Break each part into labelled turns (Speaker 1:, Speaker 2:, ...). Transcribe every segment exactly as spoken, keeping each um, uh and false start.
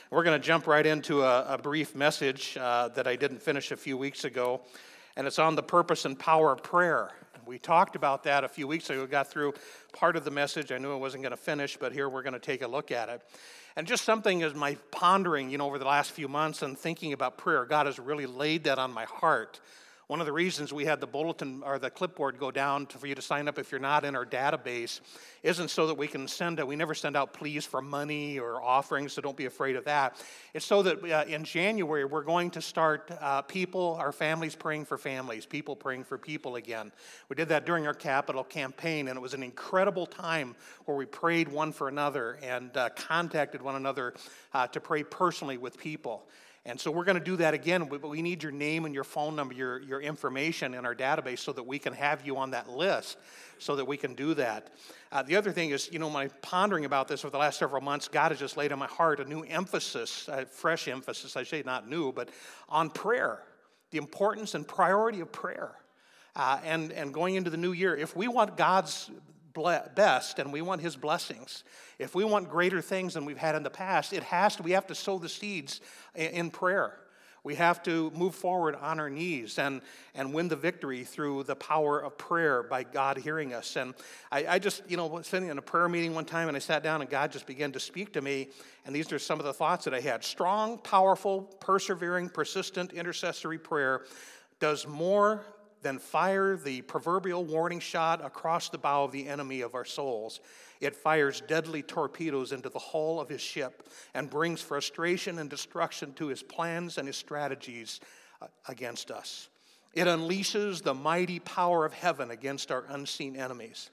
Speaker 1: We're going to jump right into a, a brief message uh, that I didn't finish a few weeks ago, and it's on the purpose and power of prayer. We talked about that a few weeks ago. We got through part of the message. I knew I wasn't going to finish, but here we're going to take a look at it. And just something as my pondering, you know, over the last few months and thinking about prayer, God has really laid that on my heart. One of the reasons we had the bulletin or the clipboard go down to, for you to sign up if you're not in our database isn't so that we can send out, we never send out pleas for money or offerings, so don't be afraid of that. It's so that uh, in January we're going to start uh, people, our families praying for families, people praying for people again. We did that during our capital campaign, and it was an incredible time where we prayed one for another and uh, contacted one another uh, to pray personally with people. And so we're going to do that again, but we need your name and your phone number, your, your information in our database so that we can have you on that list so that we can do that. Uh, the other thing is, you know, my pondering about this over the last several months, God has just laid on my heart a new emphasis, a fresh emphasis, I say not new, but on prayer, the importance and priority of prayer. Uh, and, and going into the new year, if we want God's best and we want his blessings, if we want greater things than we've had in the past, it has to, we have to sow the seeds in prayer. We have to move forward on our knees and, and win the victory through the power of prayer by God hearing us. And I, I just, you know, was sitting in a prayer meeting one time and I sat down and God just began to speak to me. And these are some of the thoughts that I had. Strong, powerful, persevering, persistent intercessory prayer does more than fire the proverbial warning shot across the bow of the enemy of our souls. It fires deadly torpedoes into the hull of his ship and brings frustration and destruction to his plans and his strategies against us. It unleashes the mighty power of heaven against our unseen enemies.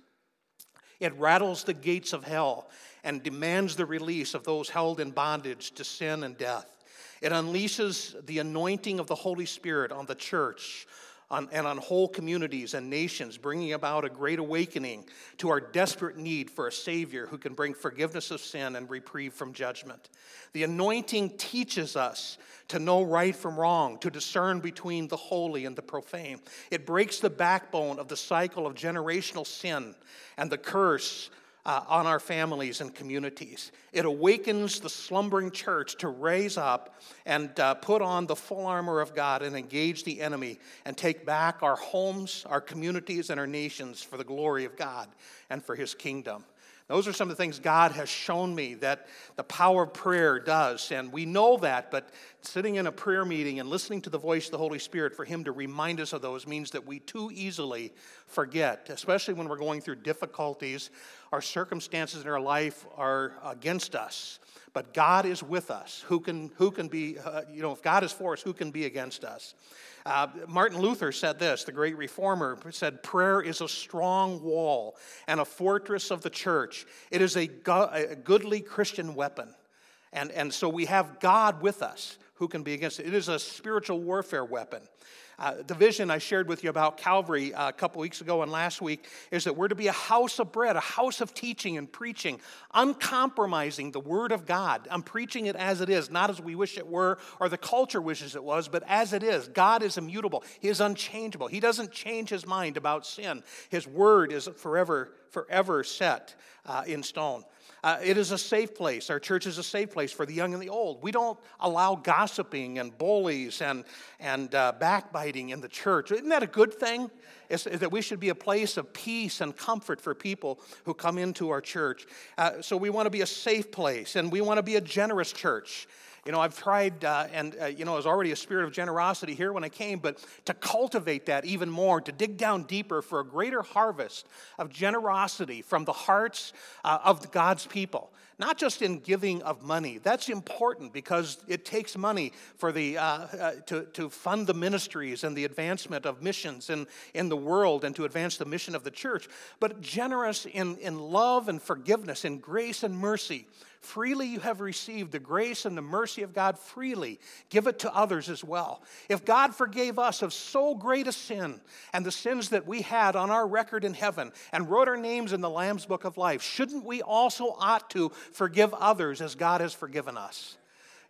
Speaker 1: It rattles the gates of hell and demands the release of those held in bondage to sin and death. It unleashes the anointing of the Holy Spirit on the church, On, and on whole communities and nations, bringing about a great awakening to our desperate need for a Savior who can bring forgiveness of sin and reprieve from judgment. The anointing teaches us to know right from wrong, to discern between the holy and the profane. It breaks the backbone of the cycle of generational sin and the curse Uh, on our families and communities. It awakens the slumbering church to raise up and uh, put on the full armor of God and engage the enemy and take back our homes, our communities, and our nations for the glory of God and for his kingdom. Those are some of the things God has shown me that the power of prayer does, and we know that, but sitting in a prayer meeting and listening to the voice of the Holy Spirit for him to remind us of those means that we too easily forget, especially when we're going through difficulties. Our circumstances in our life are against us, but God is with us. Who can, who can be, uh, you know, if God is for us, who can be against us? Uh, Martin Luther said this, the great reformer, said, prayer is a strong wall and a fortress of the church. It is a, go- a goodly Christian weapon. And, and so we have God with us who can be against it. It is a spiritual warfare weapon. Uh, the vision I shared with you about Calvary uh, a couple weeks ago and last week is that we're to be a house of bread, a house of teaching and preaching, uncompromising the Word of God. I'm preaching it as it is, not as we wish it were or the culture wishes it was, but as it is. God is immutable. He is unchangeable. He doesn't change his mind about sin. His Word is forever, forever set uh, in stone. Uh, it is a safe place. Our church is a safe place for the young and the old. We don't allow gossiping and bullies and, and uh, backbiting in the church. Isn't that a good thing? It's, it's that we should be a place of peace and comfort for people who come into our church. Uh, so we want to be a safe place, and we want to be a generous church. You know, I've tried, uh, and, uh, you know, there's already a spirit of generosity here when I came, but to cultivate that even more, to dig down deeper for a greater harvest of generosity from the hearts uh, of God's people. Not just in giving of money. That's important because it takes money for the uh, uh, to, to fund the ministries and the advancement of missions in, in the world and to advance the mission of the church. But generous in, in love and forgiveness, in grace and mercy. Freely you have received the grace and the mercy of God freely. Give it to others as well. If God forgave us of so great a sin and the sins that we had on our record in heaven and wrote our names in the Lamb's Book of Life, shouldn't we also ought to forgive others as God has forgiven us?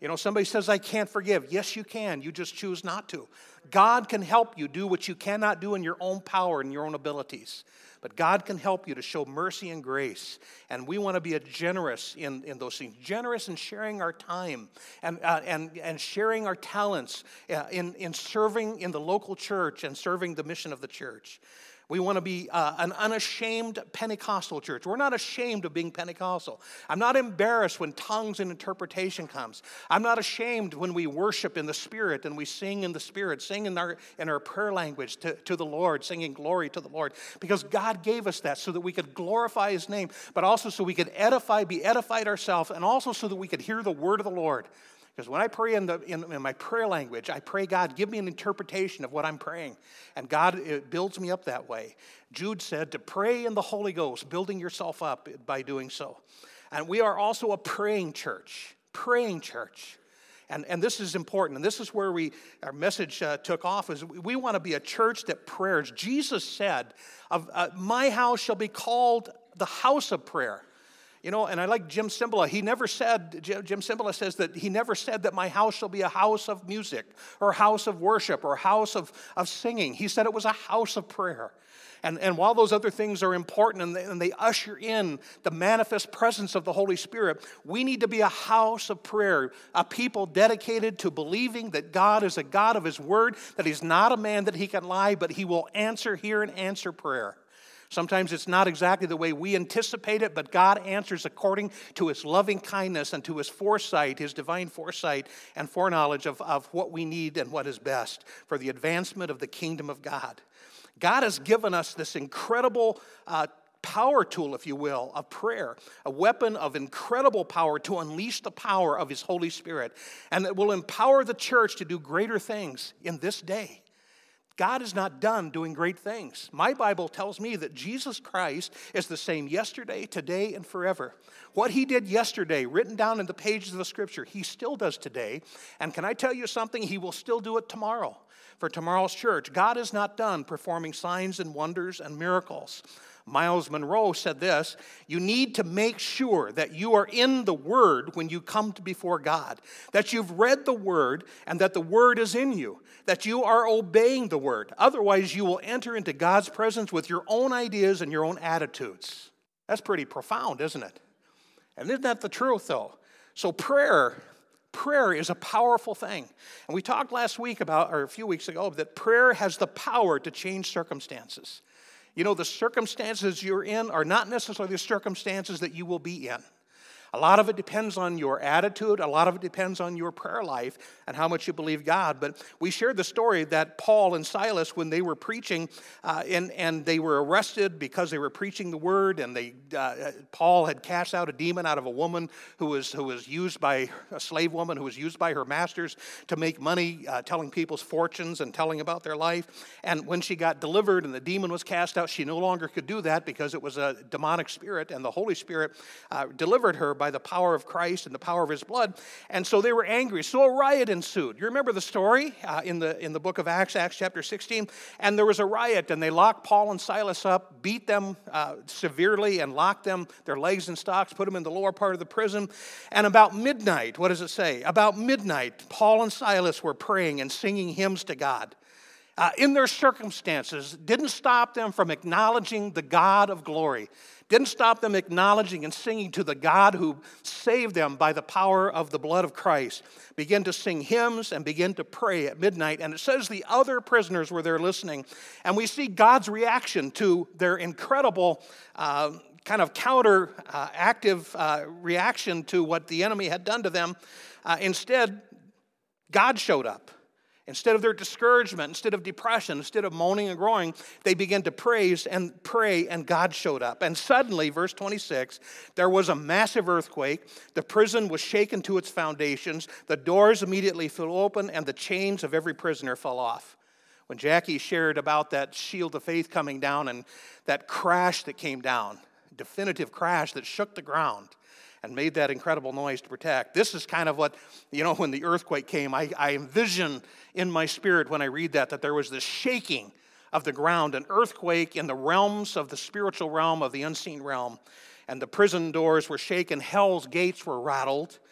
Speaker 1: You know, somebody says, I can't forgive. Yes, you can. You just choose not to. God can help you do what you cannot do in your own power and your own abilities. But God can help you to show mercy and grace. And we want to be a generous in, in those things. Generous in sharing our time and, uh, and, and sharing our talents uh, in, in serving in the local church and serving the mission of the church. We want to be uh, an unashamed Pentecostal church. We're not ashamed of being Pentecostal. I'm not embarrassed when tongues and interpretation comes. I'm not ashamed when we worship in the Spirit and we sing in the Spirit, sing in our, in our prayer language to, to the Lord, singing glory to the Lord. Because God gave us that so that we could glorify His name, but also so we could edify, be edified ourselves, and also so that we could hear the word of the Lord. Because when I pray in, the, in, in my prayer language, I pray, God, give me an interpretation of what I'm praying. And God, it builds me up that way. Jude said to pray in the Holy Ghost, building yourself up by doing so. And we are also a praying church, praying church. And, and this is important, and this is where we our message uh, took off, is we, we want to be a church that prayers. Jesus said, of, uh, my house shall be called the house of prayer. You know, and I like Jim Cymbala. He never said, Jim Cymbala says that he never said that my house shall be a house of music or a house of worship or a house of, of singing. He said it was a house of prayer. And, and while those other things are important and they, and they usher in the manifest presence of the Holy Spirit, we need to be a house of prayer, a people dedicated to believing that God is a God of His word, that He's not a man that He can lie, but He will answer, hear, and answer prayer. Sometimes it's not exactly the way we anticipate it, but God answers according to His loving kindness and to His foresight, His divine foresight and foreknowledge of, of what we need and what is best for the advancement of the kingdom of God. God has given us this incredible uh, power tool, if you will, of prayer, a weapon of incredible power to unleash the power of His Holy Spirit, and that will empower the church to do greater things in this day. God is not done doing great things. My Bible tells me that Jesus Christ is the same yesterday, today, and forever. What He did yesterday, written down in the pages of the Scripture, He still does today. And can I tell you something? He will still do it tomorrow for tomorrow's church. God is not done performing signs and wonders and miracles. Miles Monroe said this, you need to make sure that you are in the Word when you come to before God, that you've read the Word and that the Word is in you, that you are obeying the Word. Otherwise, you will enter into God's presence with your own ideas and your own attitudes. That's pretty profound, isn't it? And isn't that the truth, though? So prayer, prayer is a powerful thing. And we talked last week about, or a few weeks ago, that prayer has the power to change circumstances. You know, the circumstances you're in are not necessarily the circumstances that you will be in. A lot of it depends on your attitude. A lot of it depends on your prayer life and how much you believe God. But we shared the story that Paul and Silas, when they were preaching, uh, and, and they were arrested because they were preaching the word, and they uh, Paul had cast out a demon out of a woman who was who was used by a slave woman who was used by her masters to make money, uh, telling people's fortunes and telling about their life. And when she got delivered and the demon was cast out, she no longer could do that because it was a demonic spirit, and the Holy Spirit uh, delivered her by by the power of Christ and the power of His blood. And so they were angry. So a riot ensued. You remember the story uh, in the in the book of Acts, Acts chapter sixteen? And there was a riot, and they locked Paul and Silas up, beat them uh, severely, and locked them, their legs in stocks, put them in the lower part of the prison. And about midnight, what does it say? About midnight, Paul and Silas were praying and singing hymns to God. Uh, in their circumstances, didn't stop them from acknowledging the God of glory. Didn't stop them acknowledging and singing to the God who saved them by the power of the blood of Christ. Begin to sing hymns and begin to pray at midnight. And it says the other prisoners were there listening. And we see God's reaction to their incredible uh, kind of counter-active uh, uh, reaction to what the enemy had done to them. Uh, instead, God showed up. Instead of their discouragement, instead of depression, instead of moaning and groaning, they began to praise and pray, and God showed up. And suddenly, verse twenty-six, there was a massive earthquake. The prison was shaken to its foundations. The doors immediately flew open, and the chains of every prisoner fell off. When Jackie shared about that shield of faith coming down and that crash that came down, definitive crash that shook the ground, and made that incredible noise to protect. This is kind of what, you know, when the earthquake came, I, I envision in my spirit when I read that, that there was this shaking of the ground, an earthquake in the realms of the spiritual realm, of the unseen realm. And the prison doors were shaken, hell's gates were rattled.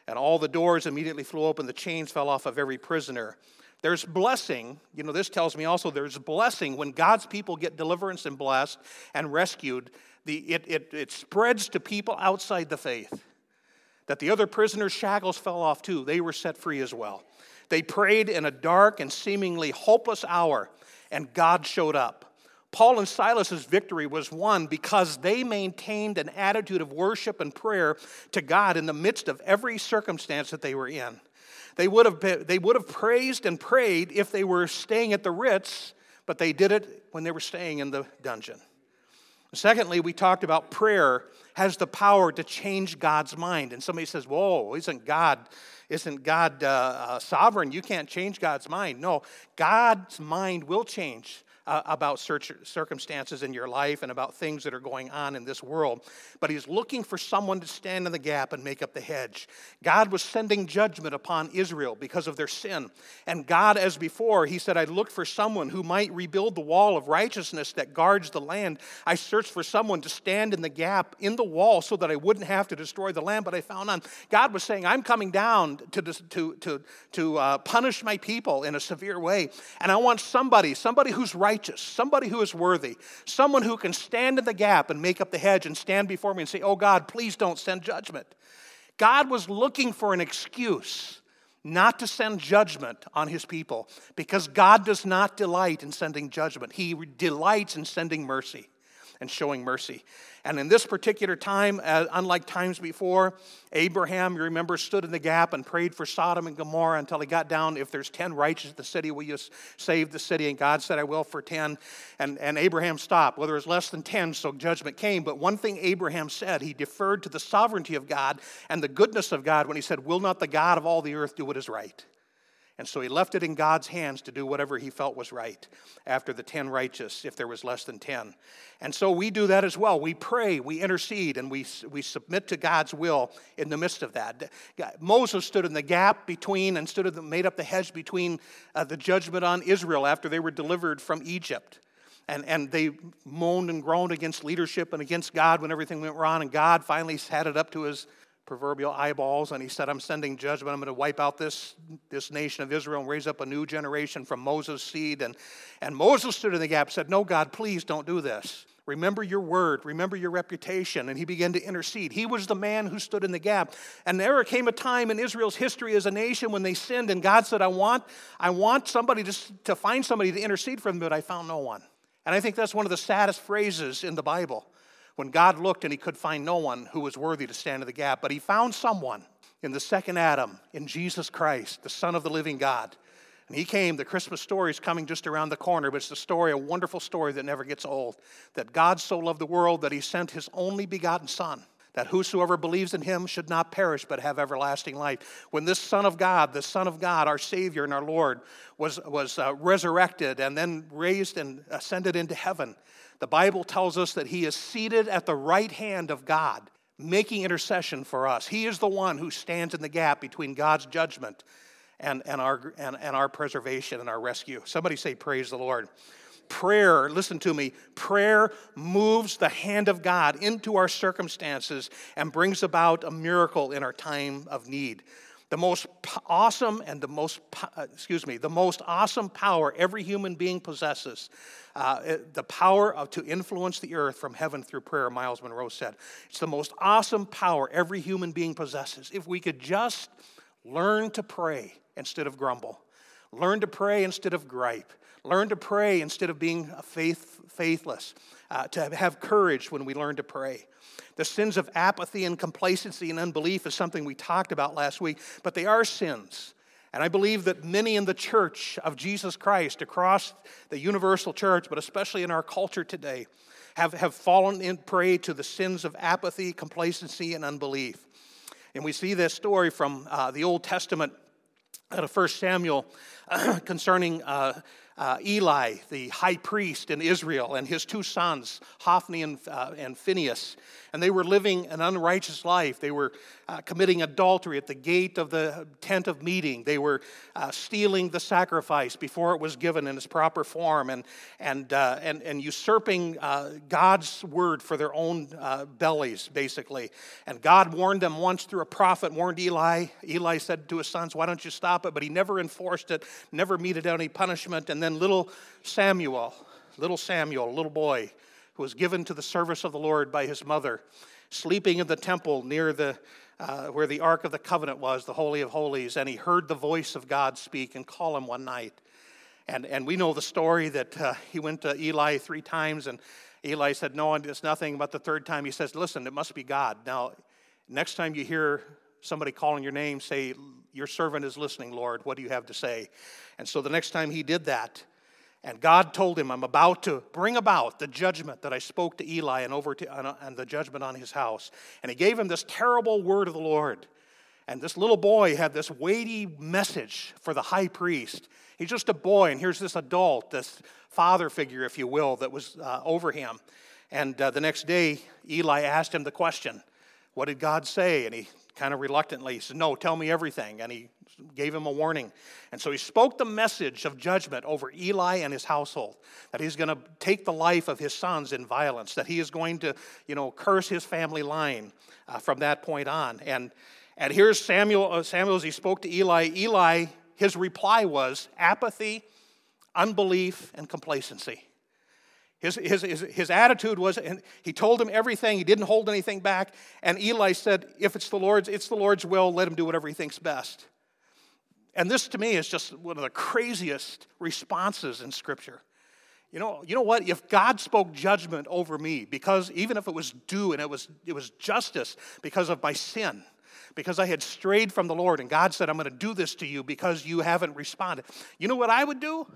Speaker 1: And all the doors immediately flew open. The chains fell off of every prisoner. There's blessing. You know, this tells me also there's blessing when God's people get deliverance and blessed and rescued. The, it, it, it spreads to people outside the faith. That the other prisoners' shackles fell off too. They were set free as well. They prayed in a dark and seemingly hopeless hour, and God showed up. Paul and Silas's victory was won because they maintained an attitude of worship and prayer to God in the midst of every circumstance that they were in. They would have been, they would have praised and prayed if they were staying at the Ritz, but they did it when they were staying in the dungeon. Secondly, we talked about prayer has the power to change God's mind. And somebody says, whoa, isn't God, isn't God uh, uh, sovereign? You can't change God's mind. No, God's mind will change Uh, about circumstances in your life and about things that are going on in this world. But he's looking for someone to stand in the gap and make up the hedge. God was sending judgment upon Israel because of their sin. And God, as before, he said, I looked for someone who might rebuild the wall of righteousness that guards the land. I searched for someone to stand in the gap in the wall so that I wouldn't have to destroy the land, but I found none. God was saying, I'm coming down to, to, to, to uh, punish my people in a severe way. And I want somebody, somebody who's right, righteous, somebody who is worthy, someone who can stand in the gap and make up the hedge and stand before me and say, oh God, please don't send judgment. God was looking for an excuse not to send judgment on his people because God does not delight in sending judgment. He delights in sending mercy and showing mercy. And in this particular time, uh, unlike times before, Abraham, you remember, stood in the gap and prayed for Sodom and Gomorrah until he got down, if there's ten righteous in the city, will you save the city? And God said, I will for ten. And, and Abraham stopped. Well, there was less than ten, so judgment came. But one thing Abraham said, he deferred to the sovereignty of God and the goodness of God when he said, will not the God of all the earth do what is right? And so he left it in God's hands to do whatever he felt was right after the ten righteous, if there was less than ten. And so we do that as well. We pray, we intercede, and we, we submit to God's will in the midst of that. Moses stood in the gap between and stood in the, made up the hedge between uh, the judgment on Israel after they were delivered from Egypt. And, and they moaned and groaned against leadership and against God when everything went wrong. And God finally had it up to his proverbial eyeballs, and he said, I'm sending judgment. I'm going to wipe out this, this nation of Israel and raise up a new generation from Moses' seed. And, and Moses stood in the gap and said, no, God, please don't do this. Remember your word. Remember your reputation. And he began to intercede. He was the man who stood in the gap. And there came a time in Israel's history as a nation when they sinned, and God said, I want, I want somebody to, to find somebody to intercede for them, but I found no one. And I think that's one of the saddest phrases in the Bible. When God looked and he could find no one who was worthy to stand in the gap. But he found someone in the second Adam, in Jesus Christ, the Son of the living God. And he came, the Christmas story is coming just around the corner, but it's a story, a wonderful story that never gets old. That God so loved the world that he sent his only begotten Son, that whosoever believes in him should not perish but have everlasting life. When this Son of God, the Son of God, our Savior and our Lord, was, was uh, resurrected and then raised and ascended into heaven, the Bible tells us that he is seated at the right hand of God, making intercession for us. He is the one who stands in the gap between God's judgment and, and, our, and, and our preservation and our rescue. Somebody say, praise the Lord. Prayer, listen to me, prayer moves the hand of God into our circumstances and brings about a miracle in our time of need. The most awesome and the most, excuse me, the most awesome power every human being possesses, uh, the power of to influence the earth from heaven through prayer, Miles Monroe said. It's the most awesome power every human being possesses. If we could just learn to pray instead of grumble, learn to pray instead of gripe, learn to pray instead of being faith, faithless, uh, to have courage when we learn to pray. The sins of apathy and complacency and unbelief is something we talked about last week, but they are sins. And I believe that many in the church of Jesus Christ, across the universal church, but especially in our culture today, have, have fallen in prey to the sins of apathy, complacency, and unbelief. And we see this story from uh, the Old Testament out of First Samuel concerning uh, uh, Eli, the high priest in Israel, and his two sons, Hophni and, uh, and Phinehas. And they were living an unrighteous life. They were uh, committing adultery at the gate of the tent of meeting. They were uh, stealing the sacrifice before it was given in its proper form, and and uh, and, and usurping uh, God's word for their own uh, bellies, basically. And God warned them once through a prophet, warned Eli. Eli said to his sons, "Why don't you stop it?" But he never enforced it, never meted out any punishment. And then little Samuel, little Samuel, little boy, who was given to the service of the Lord by his mother, sleeping in the temple near the uh, where the Ark of the Covenant was, the Holy of Holies, and he heard the voice of God speak and call him one night. And and we know the story that uh, he went to Eli three times, and Eli said, "No, it's nothing." But the third time he says, "Listen, it must be God." Now, next time you hear somebody calling your name, say, "Your servant is listening, Lord. What do you have to say?" And so the next time he did that, and God told him, "I'm about to bring about the judgment that I spoke to Eli and over to, and the judgment on his house." And he gave him this terrible word of the Lord. And this little boy had this weighty message for the high priest. He's just a boy, and here's this adult, this father figure, if you will, that was uh, over him. And uh, the next day, Eli asked him the question, "What did God say?" And he kind of reluctantly said, "No, tell me everything." And he gave him a warning. And so he spoke the message of judgment over Eli and his household, that he's going to take the life of his sons in violence, that he is going to, you know, curse his family line uh, from that point on. And and here's Samuel, uh, Samuel as he spoke to Eli. Eli, his reply was apathy, unbelief, and complacency. His, his, his, his attitude was, and he told him everything. He didn't hold anything back. And Eli said, if it's the Lord's, it's the Lord's will. Let him do whatever he thinks best. And this, to me, is just one of the craziest responses in Scripture. You know, you know what? If God spoke judgment over me, because even if it was due and it was it was justice because of my sin, because I had strayed from the Lord, and God said, "I'm going to do this to you because you haven't responded," you know what I would do?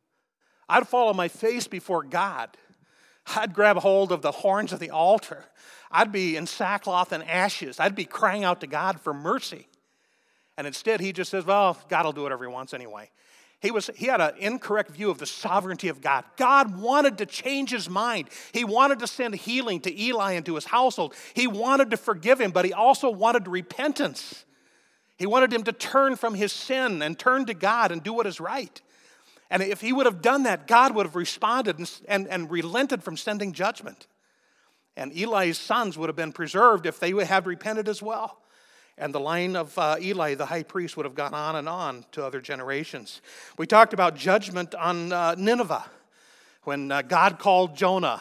Speaker 1: I'd fall on my face before God. I'd grab hold of the horns of the altar. I'd be in sackcloth and ashes. I'd be crying out to God for mercy. And instead, he just says, "Well, God will do whatever he wants anyway." He was he had an incorrect view of the sovereignty of God. God wanted to change his mind. He wanted to send healing to Eli and to his household. He wanted to forgive him, but he also wanted repentance. He wanted him to turn from his sin and turn to God and do what is right. And if he would have done that, God would have responded and, and, and relented from sending judgment. And Eli's sons would have been preserved if they had repented as well. And the line of uh, Eli, the high priest, would have gone on and on to other generations. We talked about judgment on uh, Nineveh, when uh, God called Jonah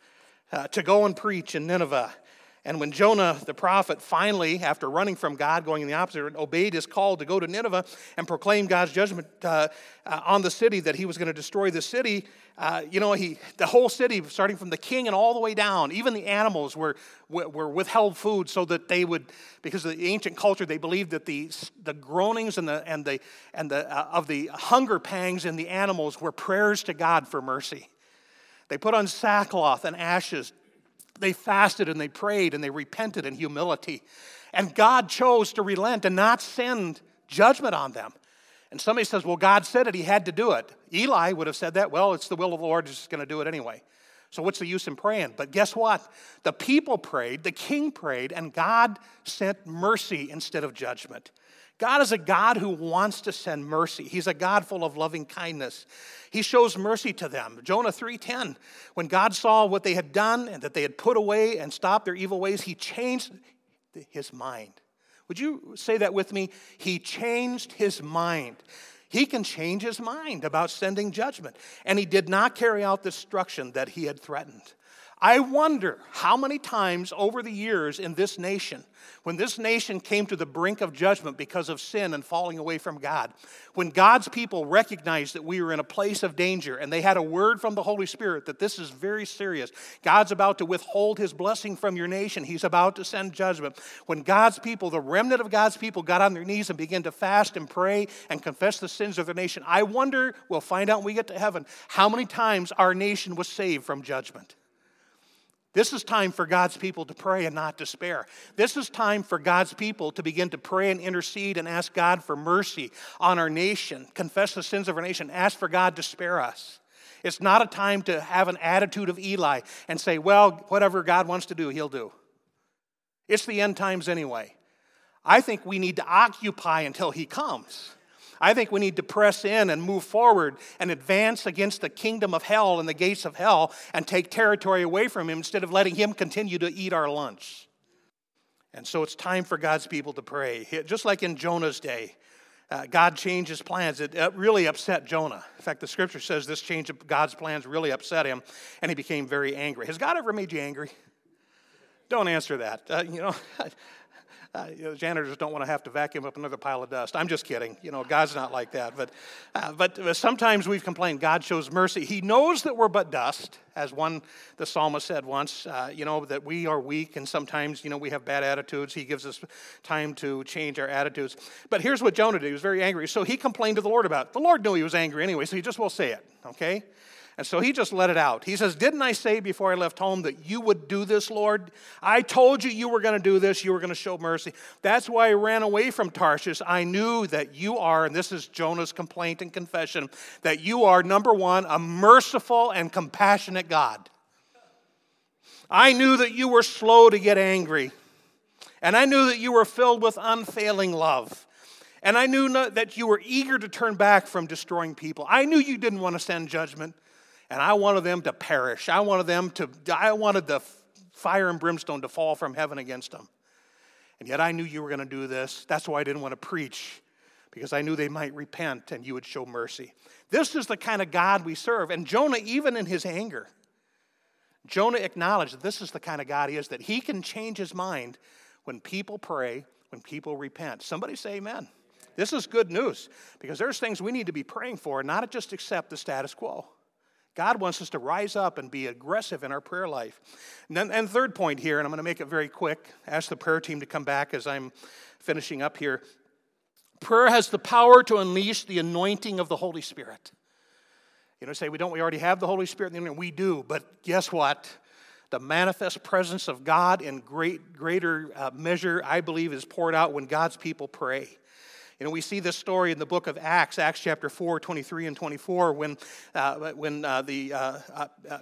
Speaker 1: uh, to go and preach in Nineveh. And when Jonah, the prophet, finally, after running from God, going in the opposite, obeyed his call to go to Nineveh and proclaim God's judgment uh, uh, on the city, that he was going to destroy the city, uh, you know, he the whole city, starting from the king and all the way down, even the animals were were withheld food so that they would, because of the ancient culture, they believed that the the groanings and the and the and the uh, of the hunger pangs in the animals were prayers to God for mercy. They put on sackcloth and ashes. They fasted and they prayed and they repented in humility. And God chose to relent and not send judgment on them. And somebody says, "Well, God said it, he had to do it." Eli would have said that, "Well, it's the will of the Lord, he's just going to do it anyway. So what's the use in praying?" But guess what? The people prayed, the king prayed, and God sent mercy instead of judgment. God is a God who wants to send mercy. He's a God full of loving kindness. He shows mercy to them. Jonah three ten, when God saw what they had done and that they had put away and stopped their evil ways, he changed his mind. Would you say that with me? He changed his mind. He can change his mind about sending judgment. And he did not carry out the destruction that he had threatened. I wonder how many times over the years in this nation, when this nation came to the brink of judgment because of sin and falling away from God, when God's people recognized that we were in a place of danger and they had a word from the Holy Spirit that this is very serious. God's about to withhold his blessing from your nation. He's about to send judgment. When God's people, the remnant of God's people, got on their knees and began to fast and pray and confess the sins of their nation, I wonder, we'll find out when we get to heaven, how many times our nation was saved from judgment. This is time for God's people to pray and not despair. This is time for God's people to begin to pray and intercede and ask God for mercy on our nation, confess the sins of our nation, ask for God to spare us. It's not a time to have an attitude of Eli and say, well, whatever God wants to do, he'll do. It's the end times anyway. I think we need to occupy until he comes. I think we need to press in and move forward and advance against the kingdom of hell and the gates of hell and take territory away from him instead of letting him continue to eat our lunch. And so it's time for God's people to pray. Just like in Jonah's day, uh, God changed his plans. It uh, really upset Jonah. In fact, the scripture says this change of God's plans really upset him, and he became very angry. Has God ever made you angry? Don't answer that. Uh, you know, uh, you know, janitors don't want to have to vacuum up another pile of dust. I'm just kidding. You know, God's not like that. But, uh, but sometimes we've complained. God shows mercy. He knows that we're but dust, as one the psalmist said once. Uh, you know that we are weak, and sometimes you know we have bad attitudes. He gives us time to change our attitudes. But here's what Jonah did. He was very angry, so he complained to the Lord about it. The Lord knew he was angry anyway, so he just will say it. Okay. And so he just let it out. He says, didn't I say before I left home that you would do this, Lord? I told you you were going to do this. You were going to show mercy. That's why I ran away from Tarshish. I knew that you are, and this is Jonah's complaint and confession, that you are, number one, a merciful and compassionate God. I knew that you were slow to get angry. And I knew that you were filled with unfailing love. And I knew that you were eager to turn back from destroying people. I knew you didn't want to send judgment. And I wanted them to perish. I wanted them to, I wanted the fire and brimstone to fall from heaven against them. And yet I knew you were going to do this. That's why I didn't want to preach, because I knew they might repent and you would show mercy. This is the kind of God we serve. And Jonah, even in his anger, Jonah acknowledged that this is the kind of God he is, that he can change his mind when people pray, when people repent. Somebody say amen. This is good news, because there's things we need to be praying for, not just accept the status quo. God wants us to rise up and be aggressive in our prayer life. And then, and third point here, and I'm going to make it very quick. Ask the prayer team to come back as I'm finishing up here. Prayer has the power to unleash the anointing of the Holy Spirit. You know, say we don't, we already have the Holy Spirit. We do, but guess what? The manifest presence of God in great, greater uh, measure, I believe, is poured out when God's people pray. You know, we see this story in the book of Acts, Acts chapter four, twenty-three and twenty-four, when uh, when uh, the uh, uh, uh,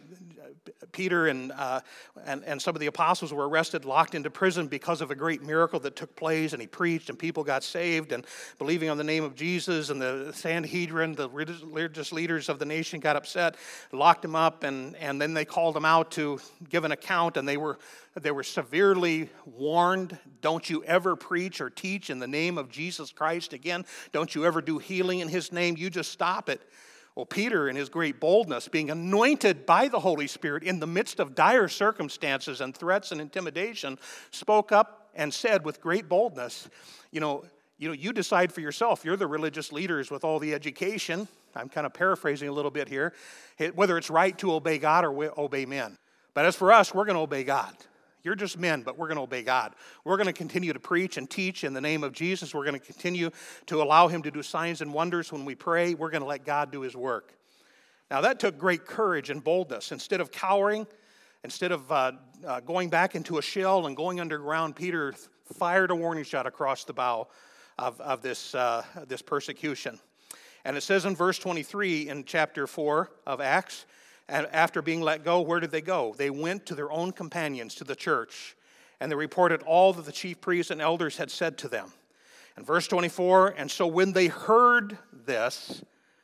Speaker 1: Peter and, uh, and and some of the apostles were arrested, locked into prison because of a great miracle that took place, and he preached, and people got saved, and believing on the name of Jesus, and the Sanhedrin, the religious leaders of the nation, got upset, locked him up, and and then they called him out to give an account, and they were they were severely warned, don't you ever preach or teach in the name of Jesus Christ again. Don't you ever do healing in his name. You just stop it. Well, Peter, in his great boldness, being anointed by the Holy Spirit in the midst of dire circumstances and threats and intimidation, spoke up and said with great boldness, you know, you know, you decide for yourself. You're the religious leaders with all the education. I'm kind of paraphrasing a little bit here. Whether it's right to obey God or obey men. But as for us, we're going to obey God. You're just men, but we're going to obey God. We're going to continue to preach and teach in the name of Jesus. We're going to continue to allow him to do signs and wonders when we pray. We're going to let God do his work. Now, that took great courage and boldness. Instead of cowering, instead of uh, uh, going back into a shell and going underground, Peter fired a warning shot across the bow of, of this, uh, this persecution. And it says in verse twenty-three in chapter four of Acts, and after being let go, where did they go? They went to their own companions, to the church, and they reported all that the chief priests and elders had said to them. And verse twenty-four, and so when they heard this,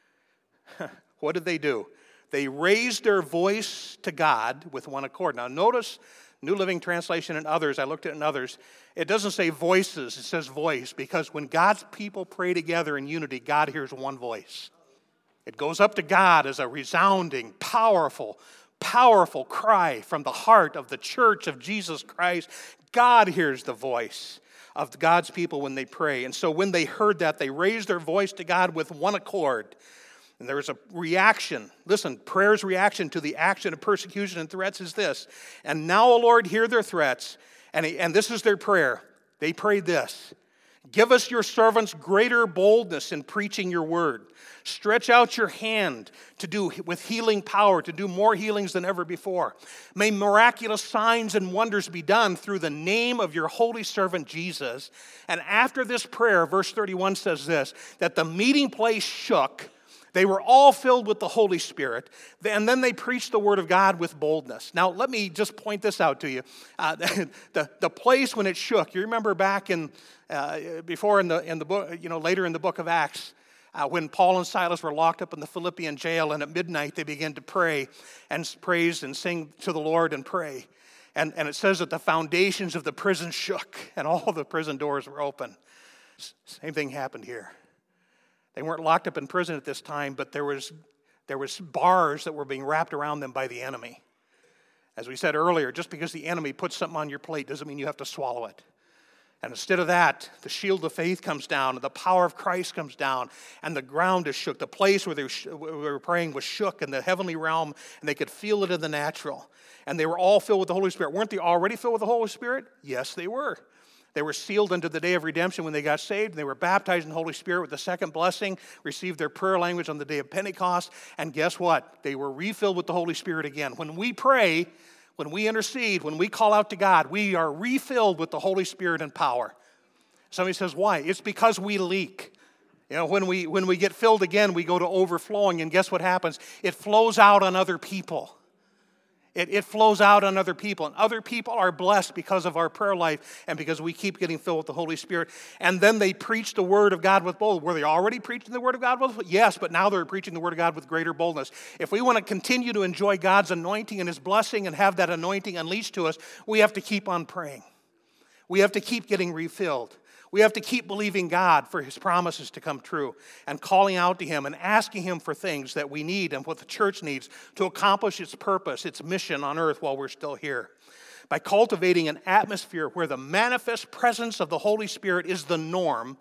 Speaker 1: what did they do? They raised their voice to God with one accord. Now notice, New Living Translation and others, I looked at it in others, it doesn't say voices, it says voice, because when God's people pray together in unity, God hears one voice. It goes up to God as a resounding, powerful, powerful cry from the heart of the church of Jesus Christ. God hears the voice of God's people when they pray. And so when they heard that, they raised their voice to God with one accord. And there was a reaction. Listen, prayer's reaction to the action of persecution and threats is this. And now, O Lord, hear their threats. And, and this is their prayer. They prayed this. Give us your servants greater boldness in preaching your word. Stretch out your hand to do with healing power, to do more healings than ever before. May miraculous signs and wonders be done through the name of your holy servant Jesus. And after this prayer, verse thirty-one says this, that the meeting place shook, They were all filled with the Holy Spirit, and then they preached the Word of God with boldness. Now, let me just point this out to you. Uh, the, the place when it shook, you remember back in, uh, before in the, in the book, you know, later in the book of Acts, uh, when Paul and Silas were locked up in the Philippian jail, and at midnight they began to pray and praise and sing to the Lord and pray. And, and it says that the foundations of the prison shook, and all the prison doors were open. Same thing happened here. They weren't locked up in prison at this time, but there was, there was bars that were being wrapped around them by the enemy. As we said earlier, just because the enemy puts something on your plate doesn't mean you have to swallow it. And instead of that, the shield of faith comes down, and the power of Christ comes down, and the ground is shook. The place where they were praying was shook in the heavenly realm, and they could feel it in the natural. And they were all filled with the Holy Spirit. Weren't they already filled with the Holy Spirit? Yes, they were. They were sealed unto the day of redemption when they got saved. They were baptized in the Holy Spirit with the second blessing, received their prayer language on the day of Pentecost, and guess what? They were refilled with the Holy Spirit again. When we pray, when we intercede, when we call out to God, we are refilled with the Holy Spirit and power. Somebody says, why? It's because we leak. You know, when we, when we get filled again, we go to overflowing, and guess what happens? It flows out on other people. It, it flows out on other people, and other people are blessed because of our prayer life and because we keep getting filled with the Holy Spirit. And then they preach the Word of God with boldness. Were they already preaching the Word of God with boldness? Yes, but now they're preaching the Word of God with greater boldness. If we want to continue to enjoy God's anointing and His blessing and have that anointing unleashed to us, we have to keep on praying. We have to keep getting refilled. We have to keep believing God for His promises to come true and calling out to Him and asking Him for things that we need and what the church needs to accomplish its purpose, its mission on earth while we're still here. By cultivating an atmosphere where the manifest presence of the Holy Spirit is the norm,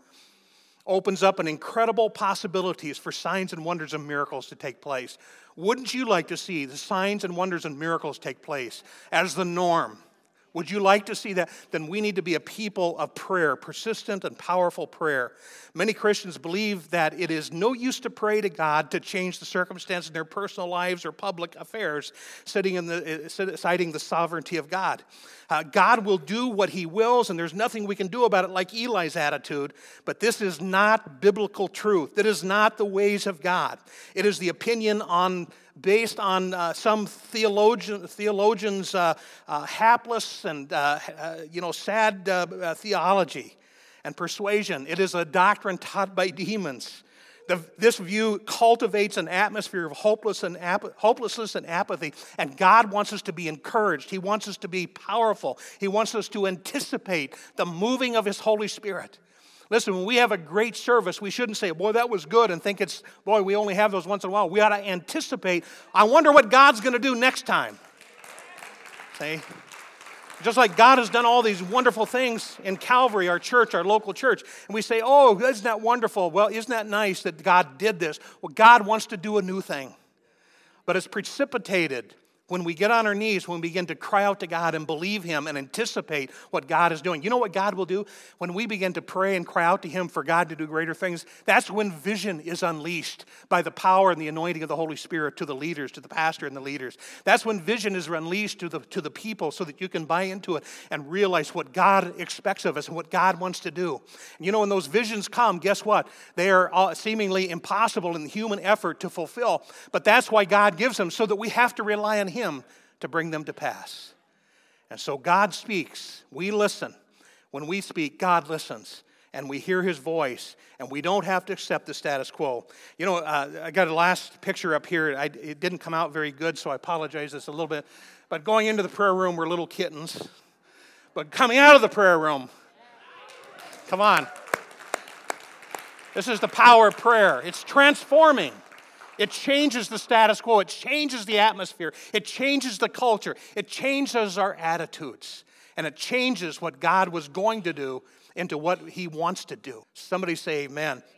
Speaker 1: opens up an incredible possibilities for signs and wonders and miracles to take place. Wouldn't you like to see the signs and wonders and miracles take place as the norm? Would you like to see that? Then we need to be a people of prayer, persistent and powerful prayer. Many Christians believe that it is no use to pray to God to change the circumstances in their personal lives or public affairs, citing, in the, citing the sovereignty of God. Uh, God will do what He wills, and there's nothing we can do about it, like Eli's attitude. But this is not biblical truth. It is not the ways of God. It is the opinion on based on uh, some theologian, theologians' uh, uh, hapless and uh, uh, you know sad uh, uh, theology and persuasion. It is a doctrine taught by demons. The, this view cultivates an atmosphere of hopeless and ap- hopelessness and apathy, and God wants us to be encouraged. He wants us to be powerful. He wants us to anticipate the moving of His Holy Spirit. Listen, when we have a great service, we shouldn't say, boy, that was good, and think it's, boy, we only have those once in a while. We ought to anticipate, I wonder what God's going to do next time. See? Just like God has done all these wonderful things in Calvary, our church, our local church. And we say, oh, isn't that wonderful? Well, isn't that nice that God did this? Well, God wants to do a new thing. But it's precipitated when we get on our knees, when we begin to cry out to God and believe Him and anticipate what God is doing. You know what God will do? When we begin to pray and cry out to Him for God to do greater things, that's when vision is unleashed by the power and the anointing of the Holy Spirit to the leaders, to the pastor and the leaders. That's when vision is unleashed to the, to the people so that you can buy into it and realize what God expects of us and what God wants to do. And you know, when those visions come, guess what? They are seemingly impossible in the human effort to fulfill. But that's why God gives them, so that we have to rely on Him to bring them to pass. And so God speaks. We listen. When we speak, God listens. And we hear His voice. And we don't have to accept the status quo. You know, uh, I got a last picture up here. I, it didn't come out very good, so I apologize this a little bit. But going into the prayer room, we're little kittens. But coming out of the prayer room, come on. This is the power of prayer. It's transforming. It changes the status quo. It changes the atmosphere. It changes the culture. It changes our attitudes. And it changes what God was going to do into what He wants to do. Somebody say amen.